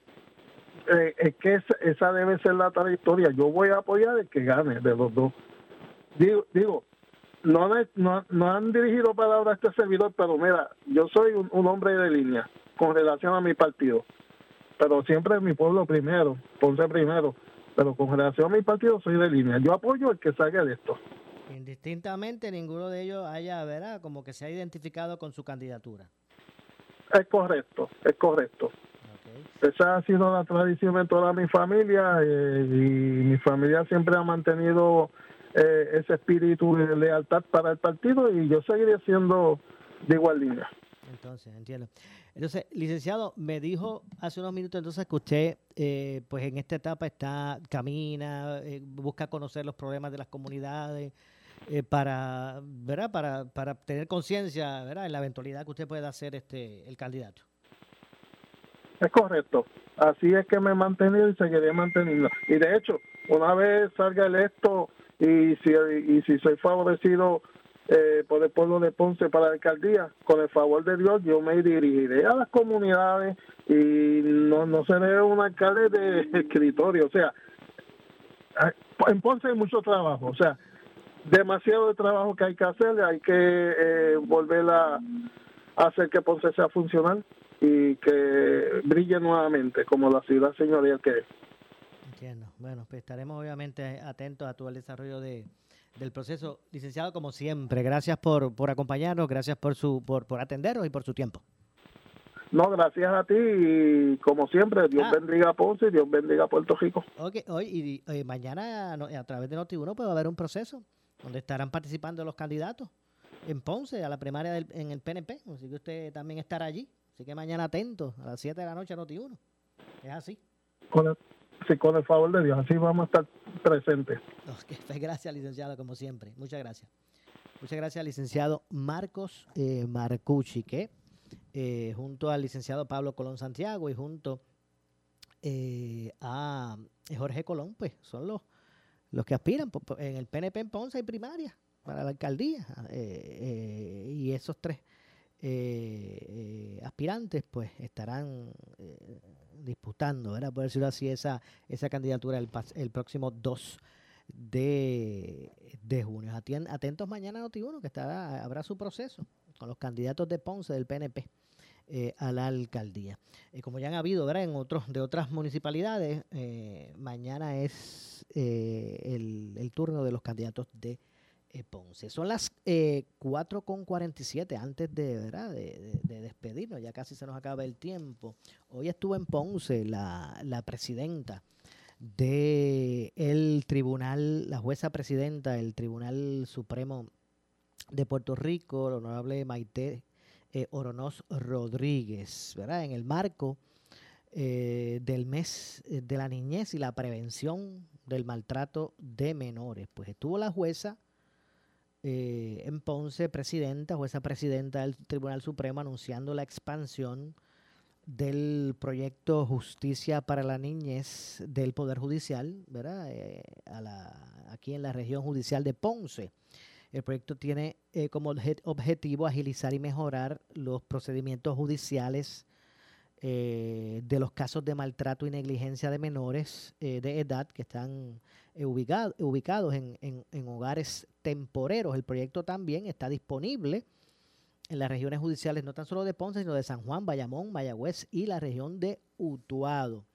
Speaker 19: Eh, es que esa, esa debe ser la trayectoria. Yo voy a apoyar el que gane de los dos. Digo, digo no, no, no han dirigido palabras a este servidor, pero mira, yo soy un, un hombre de línea con relación a mi partido, pero siempre mi pueblo primero, Ponce primero, pero con relación a mi partido soy de línea. Yo apoyo el que salga de esto.
Speaker 3: Indistintamente, ninguno de ellos haya, ¿verdad?, como que se ha identificado con su candidatura.
Speaker 19: Es correcto, es correcto. Okay. Esa ha sido la tradición de toda mi familia eh, y mi familia siempre ha mantenido eh, ese espíritu de lealtad para el partido y yo seguiré siendo de igual línea.
Speaker 3: Entonces, entiendo. Entonces, licenciado, me dijo hace unos minutos entonces que usted, eh, pues en esta etapa está, camina, eh, busca conocer los problemas de las comunidades, eh, para, ¿verdad? Para, para tener conciencia, ¿verdad?, en la eventualidad que usted pueda ser este el candidato.
Speaker 19: Es correcto. Así es que me he mantenido y seguiré manteniendo. Y de hecho, una vez salga electo y si, y si soy favorecido Eh, por el pueblo de Ponce para la alcaldía, con el favor de Dios yo me dirigiré a las comunidades y no, no seré un alcalde de escritorio. O sea, en Ponce hay mucho trabajo, o sea, demasiado de trabajo que hay que hacer, hay que eh, volver a, a hacer que Ponce sea funcional y que brille nuevamente como la ciudad señorial que es.
Speaker 3: Entiendo. Bueno, pues estaremos obviamente atentos a todo el desarrollo de del proceso. Licenciado, como siempre, gracias por, por acompañarnos, gracias por su por, por atendernos y por su tiempo.
Speaker 19: No, gracias a ti y como siempre, Dios ah. bendiga a Ponce y Dios bendiga a Puerto Rico.
Speaker 3: Ok, hoy y eh, mañana a través de Noti uno puede haber un proceso donde estarán participando los candidatos en Ponce a la primaria del, en el P N P, así que usted también estará allí, así que mañana atento a las siete de la noche a Noti uno. Es así.
Speaker 19: Con el, sí, con el favor de Dios, así vamos a estar presentes.
Speaker 3: Okay, pues gracias, licenciado, como siempre. Muchas gracias. Muchas gracias, licenciado Marcos eh, Marcucci, que eh, junto al licenciado Pablo Colón Santiago y junto eh, a Jorge Colón, pues son los, los que aspiran. En el P N P en Ponce hay primaria para la alcaldía eh, eh, y esos tres eh, eh, aspirantes pues estarán eh, disputando, ¿verdad?, por decirlo así, esa, esa candidatura el, el próximo dos de, de junio. Atentos mañana a Noti uno, que estará, habrá su proceso con los candidatos de Ponce del P N P eh, a la alcaldía. Eh, como ya han habido, ¿verdad?, en otros de otras municipalidades, eh, mañana es eh, el, el turno de los candidatos de eh, Ponce. Son las eh, cuatro con cuarenta y siete, antes de, ¿verdad?, de, de, de despedirnos, ya casi se nos acaba el tiempo. Hoy estuvo en Ponce la, la presidenta de el tribunal, la jueza presidenta del Tribunal Supremo de Puerto Rico, la honorable Maite eh, Oronoz Rodríguez, ¿verdad?, en el marco eh, del mes de la niñez y la prevención del maltrato de menores. Pues estuvo la jueza eh, en Ponce, presidenta, jueza presidenta del Tribunal Supremo, anunciando la expansión del proyecto Justicia para la Niñez del Poder Judicial, ¿verdad? Eh, a la, aquí en la región judicial de Ponce. El proyecto tiene eh, como obje- objetivo agilizar y mejorar los procedimientos judiciales eh, de los casos de maltrato y negligencia de menores eh, de edad que están eh, ubicado, ubicados en, en, en hogares temporeros. El proyecto también está disponible en las regiones judiciales no tan solo de Ponce, sino de San Juan, Bayamón, Mayagüez y la región de Utuado.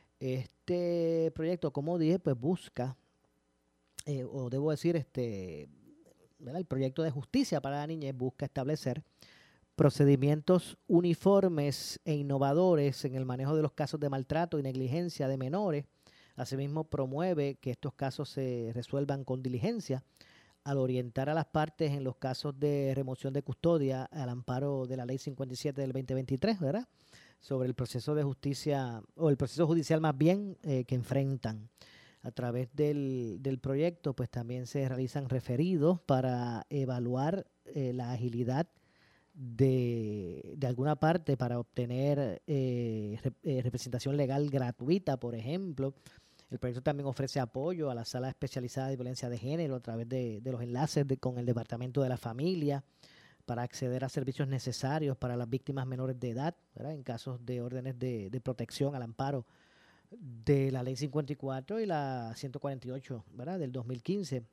Speaker 3: Este proyecto, como dije, pues busca, eh, o debo decir, este, ¿verdad? El proyecto de Justicia para la Niñez busca establecer procedimientos uniformes e innovadores en el manejo de los casos de maltrato y negligencia de menores. Asimismo, promueve que estos casos se resuelvan con diligencia, al orientar a las partes en los casos de remoción de custodia al amparo de la Ley cincuenta y siete del veinte veintitrés, ¿verdad? Sobre el proceso de justicia, o el proceso judicial más bien, eh, que enfrentan. A través del, del proyecto, pues también se realizan referidos para evaluar eh, la agilidad de, de alguna parte para obtener eh, rep- eh, representación legal gratuita, por ejemplo. El proyecto también ofrece apoyo a la Sala Especializada de Violencia de Género a través de, de los enlaces de, con el Departamento de la Familia para acceder a servicios necesarios para las víctimas menores de edad, ¿verdad? En casos de órdenes de, de protección al amparo de la Ley cincuenta y cuatro y la ciento cuarenta y ocho, ¿verdad? Del dos mil quince.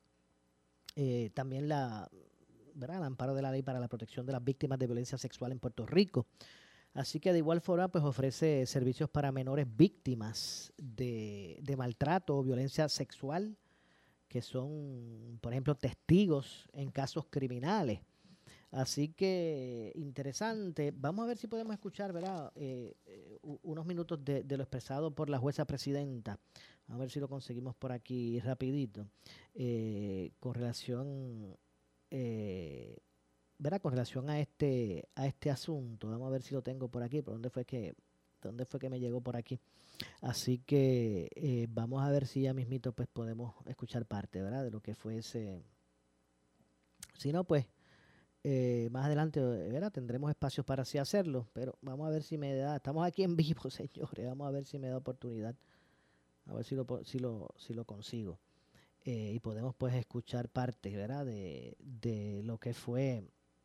Speaker 3: Eh, también la, ¿verdad? El amparo de la Ley para la Protección de las Víctimas de Violencia Sexual en Puerto Rico. Así que de igual forma pues ofrece servicios para menores víctimas de, de maltrato o violencia sexual, que son, por ejemplo, testigos en casos criminales. Así que interesante. Vamos a ver si podemos escuchar, ¿verdad? Eh, eh, unos minutos de, de lo expresado por la jueza presidenta. A ver si lo conseguimos por aquí rapidito. Eh, con relación... Eh, ¿verdad? Con relación a este a este asunto. Vamos a ver si lo tengo por aquí. ¿Por dónde fue que dónde fue que me llegó por aquí? Así que eh, vamos a ver si ya mismito pues podemos escuchar parte, ¿verdad? De lo que fue ese. Si no, pues eh, más adelante, ¿verdad? Tendremos espacios para así hacerlo. Pero vamos a ver si me da. Estamos aquí en vivo, señores. Vamos a ver si me da oportunidad. A ver si lo si lo si lo consigo. Eh, y podemos pues escuchar parte, ¿verdad? De, de lo que fue.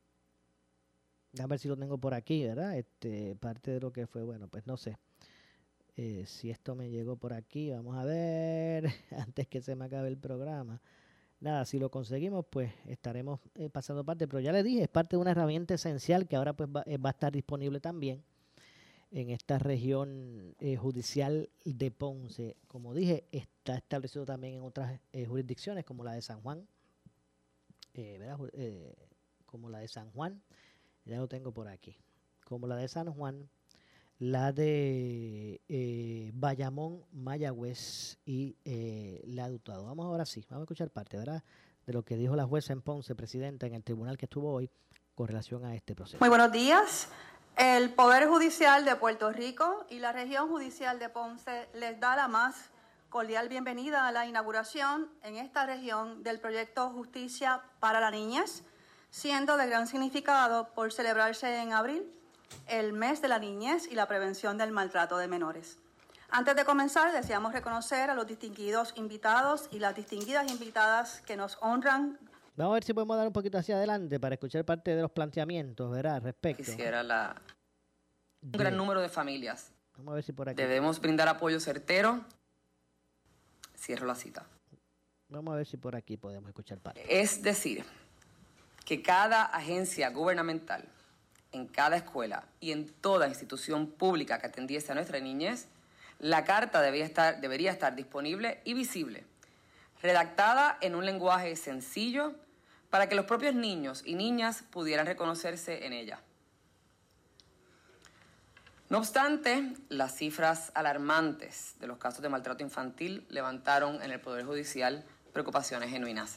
Speaker 3: A ver si lo tengo por aquí, ¿verdad? Este, parte de lo que fue, bueno, pues no sé. Eh, si esto me llegó por aquí, vamos a ver, antes que se me acabe el programa. Nada, si lo conseguimos, pues estaremos eh, pasando parte. Pero ya le dije, es parte de una herramienta esencial que ahora pues va, eh, va a estar disponible también en esta región eh, judicial de Ponce. Como dije, está establecido también en otras eh, jurisdicciones, como la de San Juan, eh, ¿verdad? Eh, como la de San Juan. Ya lo tengo por aquí. Como la de San Juan, la de eh, Bayamón, Mayagüez y eh, la de Utuado. Vamos ahora sí, vamos a escuchar parte, ¿verdad? De lo que dijo la jueza en Ponce, presidenta, en el tribunal que estuvo hoy con relación a este proceso.
Speaker 20: Muy buenos días. El Poder Judicial de Puerto Rico y la Región Judicial de Ponce les da la más cordial bienvenida a la inauguración en esta región del proyecto Justicia para la Niñez, siendo de gran significado por celebrarse en abril el mes de la niñez y la prevención del maltrato de menores. Antes de comenzar, deseamos reconocer a los distinguidos invitados y las distinguidas invitadas que nos honran.
Speaker 3: Vamos a ver si podemos dar un poquito hacia adelante para escuchar parte de los planteamientos, ¿verdad? Al respecto.
Speaker 21: Quisiera la... un
Speaker 3: de...
Speaker 21: gran número de familias.
Speaker 3: Vamos a ver si por aquí.
Speaker 21: Debemos brindar apoyo certero. Cierro la cita.
Speaker 3: Vamos a ver si por aquí podemos escuchar parte.
Speaker 21: Es decir, que cada agencia gubernamental, en cada escuela y en toda institución pública que atendiese a nuestra niñez, la carta debía estar, debería estar disponible y visible, redactada en un lenguaje sencillo para que los propios niños y niñas pudieran reconocerse en ella. No obstante, las cifras alarmantes de los casos de maltrato infantil levantaron en el Poder Judicial preocupaciones genuinas.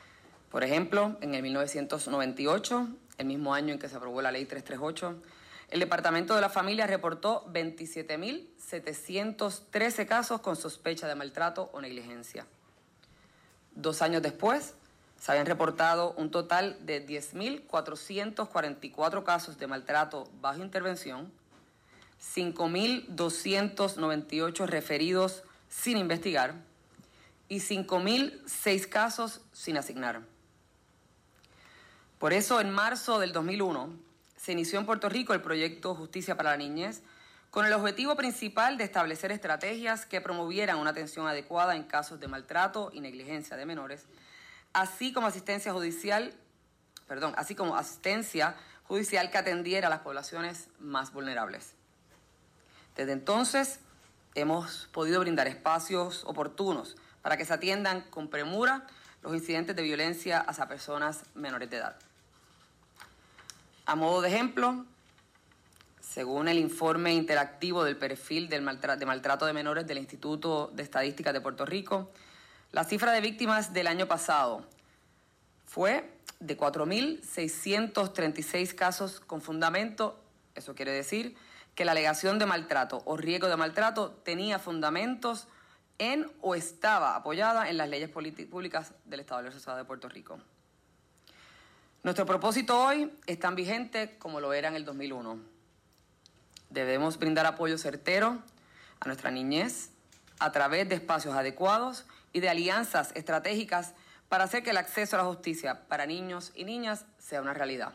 Speaker 21: Por ejemplo, en el mil novecientos noventa y ocho, el mismo año en que se aprobó la Ley trescientos treinta y ocho, el Departamento de la Familia reportó veintisiete mil setecientos trece casos con sospecha de maltrato o negligencia. Dos años después, se habían reportado un total de diez mil cuatrocientos cuarenta y cuatro casos de maltrato bajo intervención, cinco mil doscientos noventa y ocho referidos sin investigar y cinco mil seis casos sin asignar. Por eso, en marzo del dos mil uno, se inició en Puerto Rico el proyecto Justicia para la Niñez, con el objetivo principal de establecer estrategias que promovieran una atención adecuada en casos de maltrato y negligencia de menores, así como asistencia judicial, perdón, así como asistencia judicial que atendiera a las poblaciones más vulnerables. Desde entonces, hemos podido brindar espacios oportunos para que se atiendan con premura los incidentes de violencia hacia personas menores de edad. A modo de ejemplo, según el informe interactivo del perfil del maltrato, de maltrato de menores del Instituto de Estadística de Puerto Rico, la cifra de víctimas del año pasado fue de cuatro mil seiscientos treinta y seis casos con fundamento. Eso quiere decir que la alegación de maltrato o riesgo de maltrato tenía fundamentos en o estaba apoyada en las leyes públicas del Estado de la Sociedad de Puerto Rico. Nuestro propósito hoy es tan vigente como lo era en el dos mil uno. Debemos brindar apoyo certero a nuestra niñez a través de espacios adecuados y de alianzas estratégicas para hacer que el acceso a la justicia para niños y niñas sea una realidad.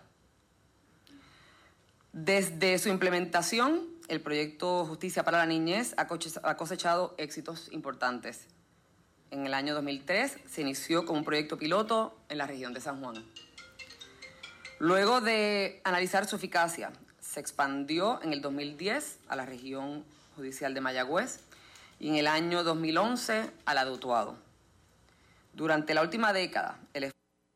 Speaker 21: Desde su implementación, el proyecto Justicia para la Niñez ha cosechado éxitos importantes. En el año dos mil tres se inició como un proyecto piloto en la región de San Juan. Luego de analizar su eficacia, se expandió en el dos mil diez a la región judicial de Mayagüez y en el año dos mil once a la de Utuado. Durante la última década, el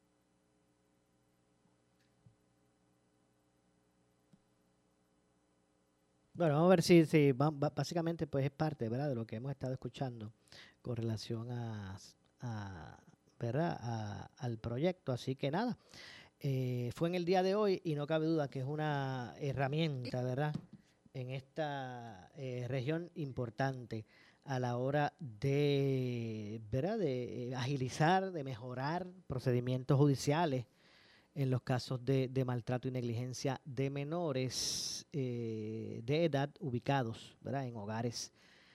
Speaker 3: Bueno, vamos a ver si, si básicamente pues es parte, ¿verdad?, de lo que hemos estado escuchando con relación a, a ¿verdad?, a, al proyecto. Así que nada, eh, fue en el día de hoy y no cabe duda que es una herramienta, ¿verdad?, en esta eh, región importante a la hora de, ¿verdad?, de agilizar, de mejorar procedimientos judiciales en los casos de, de maltrato y negligencia de menores eh, de edad ubicados, ¿verdad?, en hogares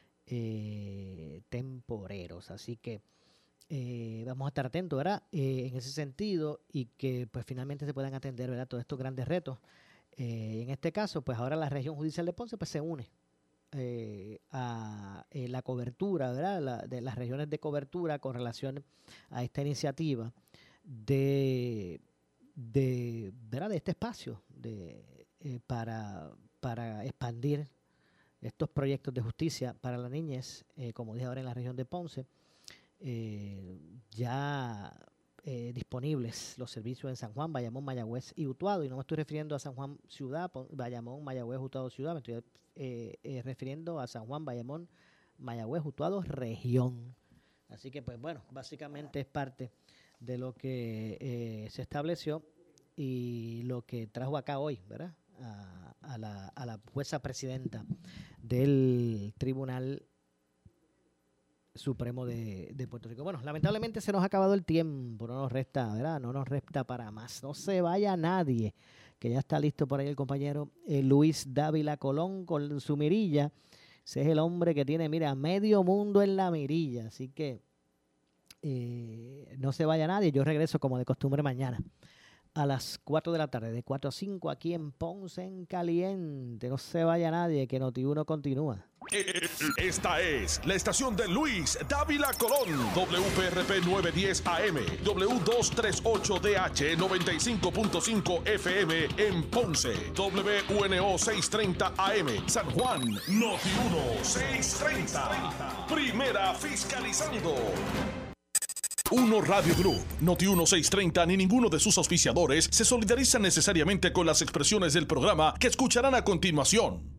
Speaker 3: eh, temporeros. Así que eh, vamos a estar atentos, ¿verdad?, eh, en ese sentido y que pues finalmente se puedan atender, ¿verdad?, todos estos grandes retos. Eh, en este caso, pues ahora la región judicial de Ponce pues se une eh, a eh, la cobertura, ¿verdad?, la, de las regiones de cobertura con relación a esta iniciativa de de, ¿verdad?, de este espacio de, eh, para, para expandir estos proyectos de justicia para la niñez, eh, como dije ahora en la región de Ponce, eh, ya eh, disponibles los servicios en San Juan, Bayamón, Mayagüez y Utuado, y no me estoy refiriendo a San Juan Ciudad, Bayamón, Mayagüez, Utuado Ciudad, me estoy eh, eh, refiriendo a San Juan, Bayamón, Mayagüez, Utuado región. Así que pues bueno, básicamente es parte de lo que eh, se estableció y lo que trajo acá hoy, ¿verdad?, a, a, la, a la jueza presidenta del Tribunal Supremo de, de Puerto Rico. Bueno, lamentablemente se nos ha acabado el tiempo, no nos resta, ¿verdad?, no nos resta para más. No se vaya nadie, que ya está listo por ahí el compañero eh, Luis Dávila Colón con su mirilla. Ese es el hombre que tiene, mira, medio mundo en la mirilla, así que Eh, no se vaya nadie. Yo regreso como de costumbre mañana a las cuatro de la tarde, de cuatro a cinco aquí en Ponce en Caliente. No se vaya nadie, que Noti uno continúa.
Speaker 1: Esta es la estación de Luis Dávila Colón, W P R P novecientos diez A M, W doscientos treinta y ocho D H noventa y cinco punto cinco F M en Ponce, W U N O seiscientos treinta A M, San Juan, Noti uno seiscientos treinta, primera fiscalizando. Uno Radio Group, Noti uno seiscientos treinta ni ninguno de sus auspiciadores se solidarizan necesariamente con las expresiones del programa que escucharán a continuación.